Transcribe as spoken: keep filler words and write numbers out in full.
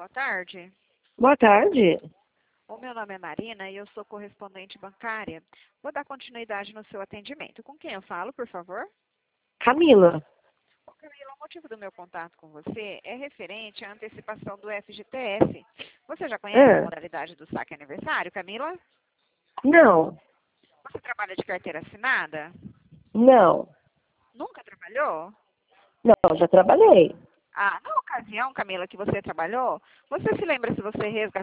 boa tarde. Boa tarde. O meu nome é Marina e eu sou correspondente bancária. Vou dar continuidade no seu atendimento. Com quem eu falo, por favor? Camila. Ô, Camila, o motivo do meu contato com você é referente à antecipação do F G T S. Você já conhece a Ah, modalidade do saque aniversário, Camila? não, Você trabalha de carteira assinada? não, Nunca trabalhou? não, já trabalhei. Ah, na ocasião, Camila, que você trabalhou, você se lembra se você resgatou